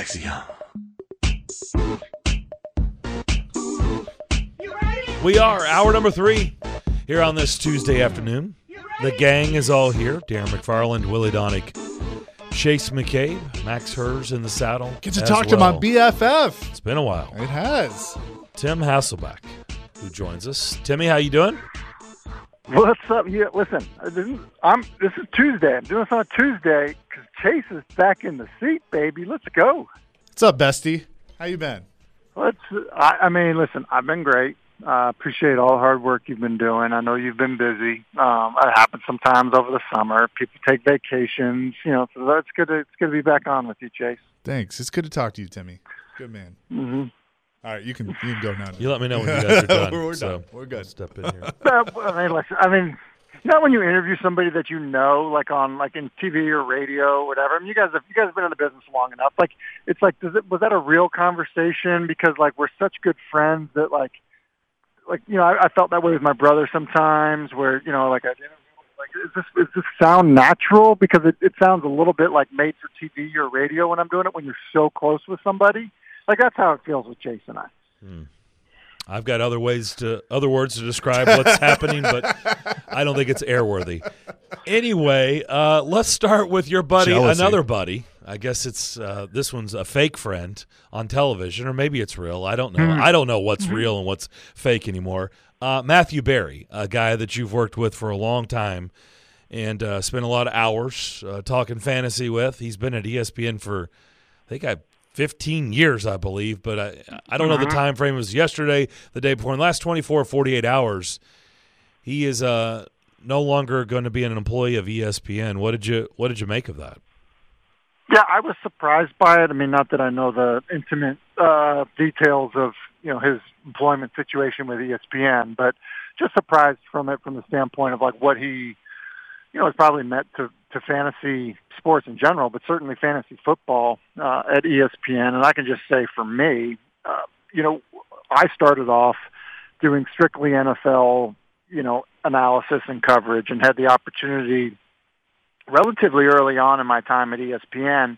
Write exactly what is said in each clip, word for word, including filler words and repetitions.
Sexy, huh? We are hour number three here on this Tuesday afternoon. The gang is all here. Darren McFarland, Willie Donick, Chase McCabe, Max Hers in the saddle. Get to talk well. to my B F F. It's been a while. It has. Tim Hasselbeck, who joins us. Timmy, how you doing? What's up? Yeah, listen, this is, I'm, this is Tuesday. I'm doing this on a Tuesday because Chase is back in the seat, baby. Let's go. What's up, bestie? How you been? Let's. I, I mean, listen, I've been great. I uh, appreciate all the hard work you've been doing. I know you've been busy. Um, it happens sometimes over the summer. People take vacations. You know, so it's good to it's good to be back on with you, Chase. Thanks. It's good to talk to you, Timmy. Good man. Mm-hmm. All right, you can you can go now. You let me know when you guys are done. we're, we're so done. We're good. Step in here. Uh, I mean, listen. I mean, you know, when you interview somebody that you know, like on like in T V or radio, or whatever. I mean, you guys have you guys have been in the business long enough. Like, it's like, does it was that a real conversation? Because like we're such good friends that like, like you know, I, I felt that way with my brother sometimes. Where you know, like I. Like, is this, does this sound natural? Because it, it sounds a little bit like made for T V or radio when I'm doing it when you're so close with somebody. Like, that's how it feels with Chase and I. Hmm. I've got other ways to other words to describe what's happening, but I don't think it's airworthy. Anyway, uh, let's start with your buddy, Jealousy. another buddy. I guess it's uh, this one's a fake friend on television, or maybe it's real. I don't know. Mm-hmm. I don't know what's mm-hmm. real and what's fake anymore. Uh, Matthew Berry, a guy that you've worked with for a long time and uh, spent a lot of hours uh, talking fantasy with. He's been at E S P N for, I think, I fifteen years, I believe, but I, I don't know the time frame. It was yesterday, the day before. In the last twenty-four, forty-eight hours, he is uh, no longer going to be an employee of E S P N. What did you What did you make of that? Yeah, I was surprised by it. I mean, not that I know the intimate uh, details of you know his employment situation with E S P N, but just surprised from it from the standpoint of like what he, you know, has probably meant to, to fantasy sports in general, but certainly fantasy football uh, at E S P N. And I can just say for me, uh, you know, I started off doing strictly N F L, you know, analysis and coverage, and had the opportunity relatively early on in my time at E S P N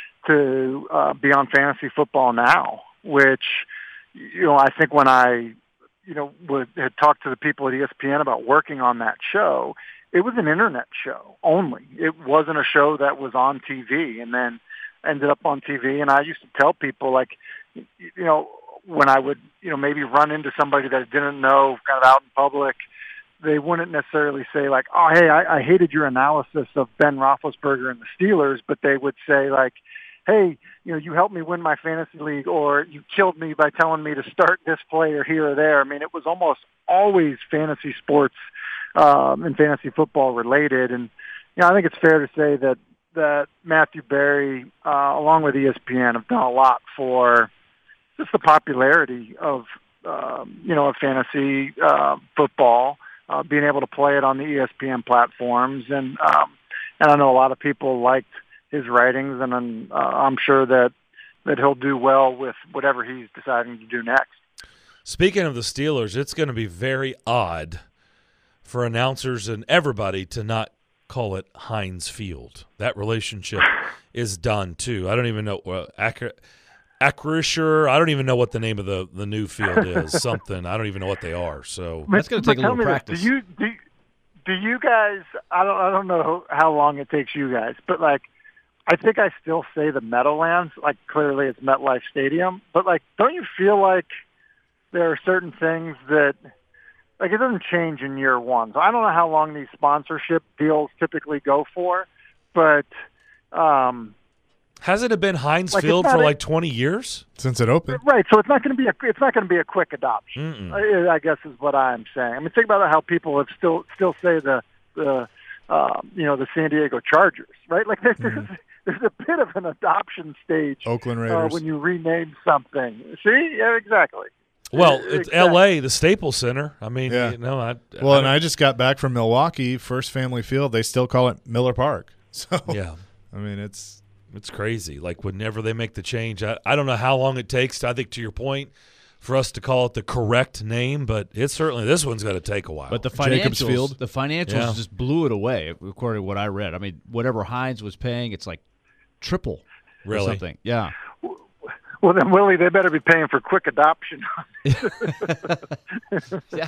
to uh, be on Fantasy Football Now, which, you know, I think when I, you know, would, had talked to the people at E S P N about working on that show, it was an internet show only. It wasn't a show that was on T V, and then ended up on T V. And I used to tell people, like, you know, when I would, you know, maybe run into somebody that I didn't know kind of out in public, they wouldn't necessarily say like, oh, hey, I, I hated your analysis of Ben Roethlisberger and the Steelers, but they would say like, hey, you know, you helped me win my fantasy league, or you killed me by telling me to start this player here or there. I mean, it was almost always fantasy sports um, and fantasy football related. And, you know, I think it's fair to say that, that Matthew Berry, uh, along with E S P N, have done a lot for just the popularity of, um, you know, of fantasy uh, football, uh, being able to play it on the E S P N platforms. And, um, and I know a lot of people liked his writings, and I'm, uh, I'm sure that, that he'll do well with whatever he's deciding to do next. Speaking of the Steelers, it's going to be very odd for announcers and everybody to not call it Heinz Field. That relationship is done too. I don't even know uh, Acri- Acrisure. I don't even know what the name of the, the new field is. Something I don't even know what they are. So that's going to take a little practice. This, do you do, do you guys? I don't I don't know how long it takes you guys, but like, I think I still say the Meadowlands. Like, clearly it's MetLife Stadium, but like, don't you feel like there are certain things that, like, it doesn't change in year one. So I don't know how long these sponsorship deals typically go for, but um, hasn't it been Heinz like Field for a, like twenty years since it opened? Right. So it's not going to be a it's not going to be a quick adoption. I, I guess is what I'm saying. I mean, think about how people have still still say the the uh, you know the San Diego Chargers, right? Like there's mm-hmm. there's a bit of an adoption stage. Oakland Raiders uh, when you rename something. See, yeah, exactly. Well, it's exactly. L A, the Staples Center. I mean, yeah. you know, I, well, I and I just got back from Milwaukee, First Family Field. They still call it Miller Park. So, yeah, I mean, it's it's crazy. Like, whenever they make the change, I, I don't know how long it takes. To, I think, to your point, for us to call it the correct name, but it's certainly this one's going to take a while. But the Jacobs financials, Field. the financials yeah. just blew it away, according to what I read. I mean, whatever Heinz was paying, it's like triple really? or something. Yeah. Well, then, Willie, they better be paying for quick adoption. Yeah.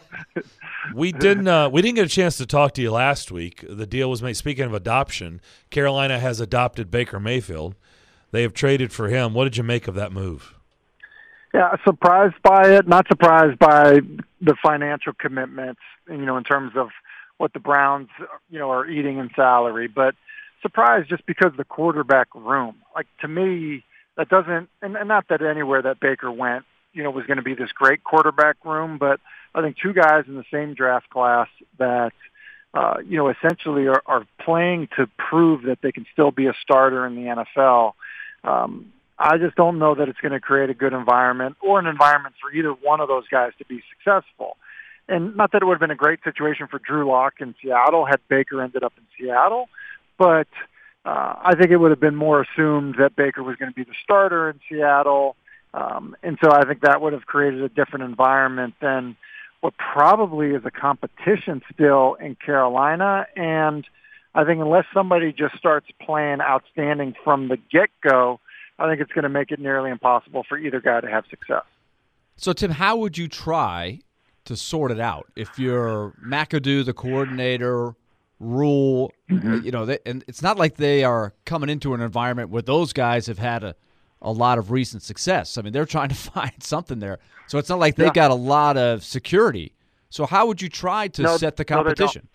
We didn't. Uh, we didn't get a chance to talk to you last week. The deal was made. Speaking of adoption, Carolina has adopted Baker Mayfield. They have traded for him. What did you make of that move? Yeah, surprised by it. Not surprised by the financial commitments. You know, in terms of what the Browns, you know, are eating in salary, but surprised just because of the quarterback room. Like, to me, that doesn't, and, and not that anywhere that Baker went, you know, was going to be this great quarterback room, but I think two guys in the same draft class that, uh, you know, essentially are, are playing to prove that they can still be a starter in the N F L. Um, I just don't know that it's going to create a good environment or an environment for either one of those guys to be successful. And not that it would have been a great situation for Drew Lock in Seattle had Baker ended up in Seattle, but uh, I think it would have been more assumed that Baker was going to be the starter in Seattle. Um, and so I think that would have created a different environment than what probably is a competition still in Carolina. And I think unless somebody just starts playing outstanding from the get-go, I think it's going to make it nearly impossible for either guy to have success. So, Tim, how would you try to sort it out if you're McAdoo, the coordinator, Rule, mm-hmm. you know, they, and it's not like they are coming into an environment where those guys have had a, a lot of recent success. I mean, they're trying to find something there. So it's not like they've yeah. got a lot of security. So how would you try to no, set the no, competition?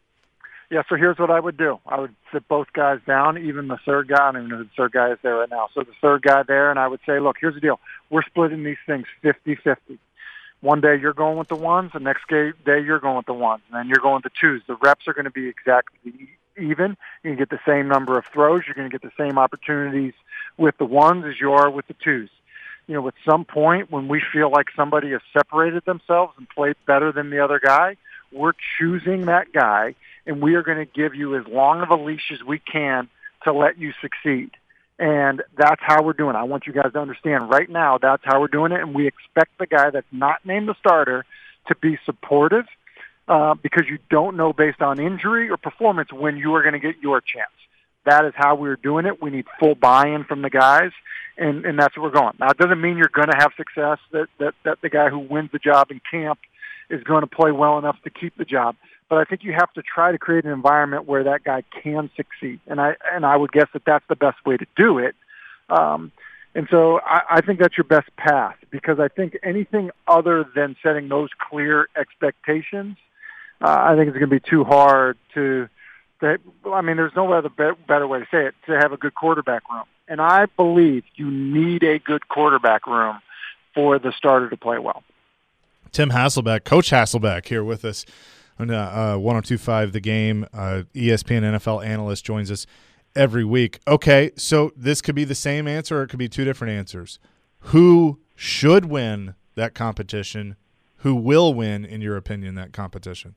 Yeah, so here's what I would do. I would sit both guys down, even the third guy. I don't even know who the third guy is there right now. So the third guy there, and I would say, look, here's the deal. We're splitting these things fifty-fifty. One day you're going with the ones, the next day you're going with the ones, and then you're going with the twos. The reps are going to be exactly even. You can get the same number of throws. You're going to get the same opportunities with the ones as you are with the twos. You know, at some point when we feel like somebody has separated themselves and played better than the other guy, we're choosing that guy, and we are going to give you as long of a leash as we can to let you succeed. And that's how we're doing it. I want you guys to understand right now that's how we're doing it, and we expect the guy that's not named the starter to be supportive uh, because you don't know based on injury or performance when you are going to get your chance. That is how we're doing it. We need full buy-in from the guys, and, and that's where we're going. Now, it doesn't mean you're going to have success, that, that, that the guy who wins the job in camp is going to play well enough to keep the job. But I think you have to try to create an environment where that guy can succeed. And I and I would guess that that's the best way to do it. Um, and so I, I think that's your best path, because I think anything other than setting those clear expectations, uh, I think it's going to be too hard to, to I mean, there's no other be- better way to say it, to have a good quarterback room. And I believe you need a good quarterback room for the starter to play well. Tim Hasselbeck, Coach Hasselbeck, here with us on uh, uh, one oh two point five The Game. Uh, E S P N N F L analyst, joins us every week. Okay, so this could be the same answer or it could be two different answers. Who should win that competition? Who will win, in your opinion, that competition?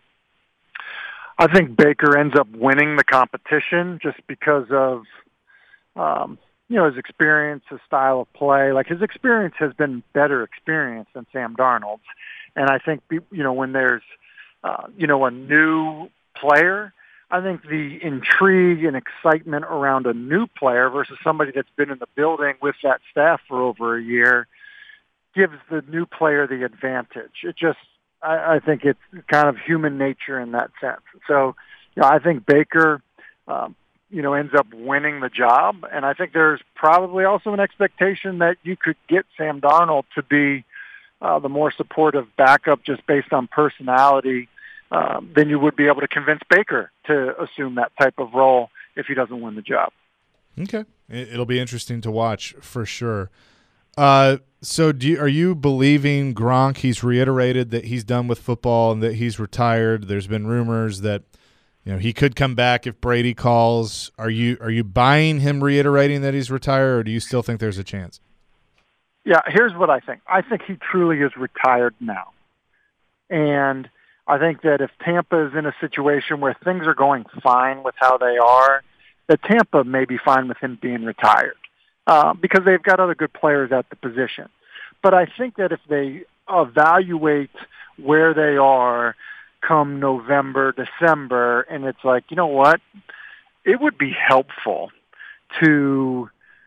I think Baker ends up winning the competition just because of um, you know, his experience, his style of play. Like, his experience has been better experience than Sam Darnold's. And I think, you know, when there's, uh, you know, a new player, I think the intrigue and excitement around a new player versus somebody that's been in the building with that staff for over a year gives the new player the advantage. It just, I, I think it's kind of human nature in that sense. So, you know, I think Baker, um, you know, ends up winning the job. And I think there's probably also an expectation that you could get Sam Darnold to be uh, the more supportive backup just based on personality um, than you would be able to convince Baker to assume that type of role if he doesn't win the job. Okay. It'll be interesting to watch for sure. Uh, so do you, are you believing Gronk? He's reiterated that he's done with football and that he's retired. There's been rumors that, you know, he could come back if Brady calls. Are you are you buying him reiterating that he's retired, or do you still think there's a chance? Yeah, here's what I think. I think he truly is retired now. And I think that if Tampa is in a situation where things are going fine with how they are, that Tampa may be fine with him being retired uh, because they've got other good players at the position. But I think that if they evaluate where they are come November, December, and it's like, you know what, it would be helpful to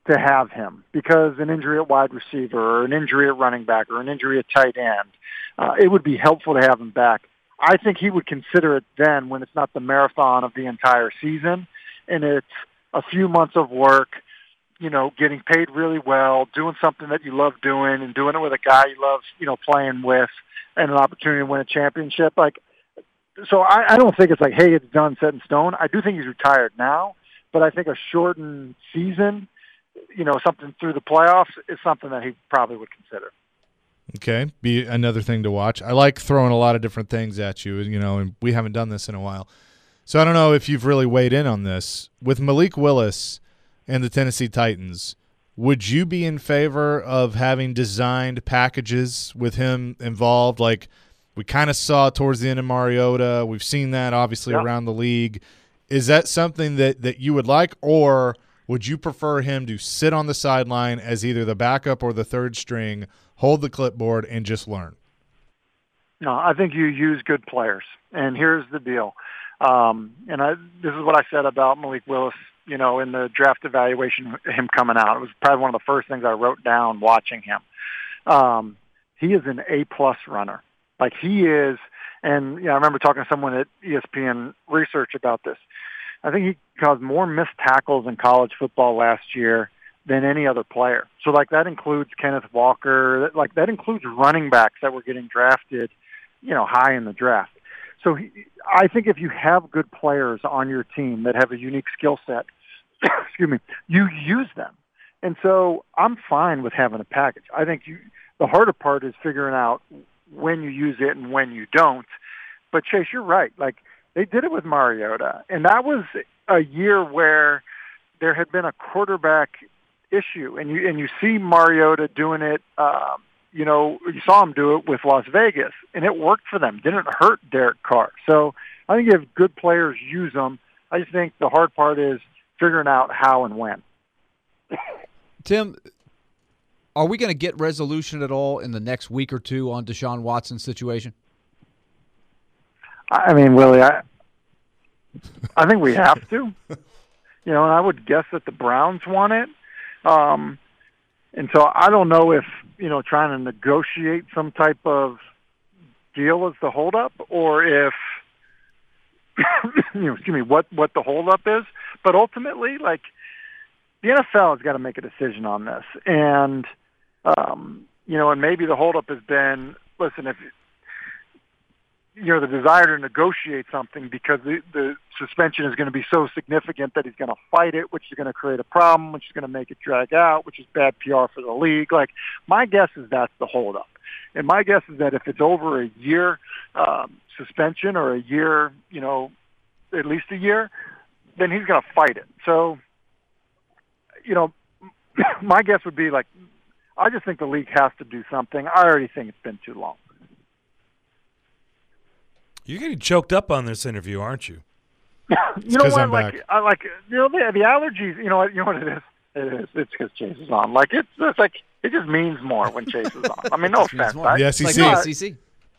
to have him because an injury at wide receiver or an injury at running back or an injury at tight end, uh, it would be helpful to have him back. I think he would consider it then when it's not the marathon of the entire season and it's a few months of work, you know, getting paid really well, doing something that you love doing and doing it with a guy you love, you know, playing with and an opportunity to win a championship. Like, so I, I don't think it's like, hey, it's done, set in stone. I do think he's retired now, but I think a shortened season, you know, something through the playoffs is something that he probably would consider. Okay, be another thing to watch. I like throwing a lot of different things at you, you know, and we haven't done this in a while. So I don't know if you've really weighed in on this. With Malik Willis and the Tennessee Titans, would you be in favor of having designed packages with him involved? Like we kind of saw towards the end of Mariota. We've seen that obviously yeah. around the league. Is that something that, that you would like, or would you prefer him to sit on the sideline as either the backup or the third string, hold the clipboard, and just learn? No, I think you use good players. And here's the deal. Um, and I, this is what I said about Malik Willis, you know, in the draft evaluation, him coming out. It was probably one of the first things I wrote down watching him. Um, he is an A-plus runner. Like he is, and you know, I remember talking to someone at E S P N Research about this. I think he caused more missed tackles in college football last year than any other player. So, like, that includes Kenneth Walker. Like, that includes running backs that were getting drafted, you know, high in the draft. So he, I think if you have good players on your team that have a unique skill set, excuse me, you use them. And so I'm fine with having a package. I think you, the harder part is figuring out when you use it and when you don't. But, Chase, you're right. Like, they did it with Mariota, and that was a year where there had been a quarterback issue, and you and you see Mariota doing it. Um, you know, you saw him do it with Las Vegas, and it worked for them. Didn't hurt Derek Carr. So I think if good players use them, I just think the hard part is figuring out how and when. Tim, are we going to get resolution at all in the next week or two on Deshaun Watson's situation? I mean, Willie, I I think we have to. You know, and I would guess that the Browns want it. Um, and so I don't know if, you know, trying to negotiate some type of deal is the holdup or if, you know, excuse me, what, what the holdup is. But ultimately, like, the N F L has got to make a decision on this. And, um, you know, and maybe the holdup has been, listen, if, you know, the desire to negotiate something because the, the suspension is going to be so significant that he's going to fight it, which is going to create a problem, which is going to make it drag out, which is bad P R for the league. Like, my guess is that's the holdup. And my guess is that if it's over a year um, suspension or a year, you know, at least a year, then he's going to fight it. So, you know, my guess would be like, I just think the league has to do something. I already think it's been too long. You're getting choked up on this interview, aren't you? You know what? I'm like, back. I like you know the, the allergies. You know what? You know what it is? It is. It's because Chase is on. Like it's, it's like it just means more when Chase is on. I mean, no offense. I, The S E C. Like no, the I- S E C.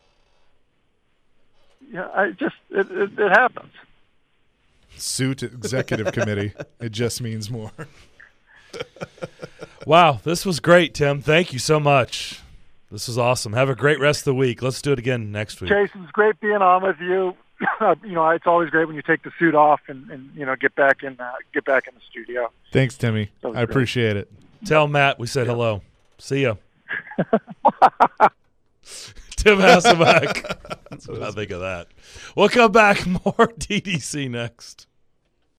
Yeah, I just it, it, it happens. Suit executive committee. It just means more. Wow, this was great, Tim. Thank you so much. This is awesome. Have a great rest of the week. Let's do it again next week. Chase, it's great being on with you. you know, it's always great when you take the suit off and, and you know get back in uh, get back in the studio. Thanks, Timmy. That was I great. appreciate it. Tell Matt we said hello. See ya. Tim Hasselbeck. That's what I think of that. We'll come back. More D D C next.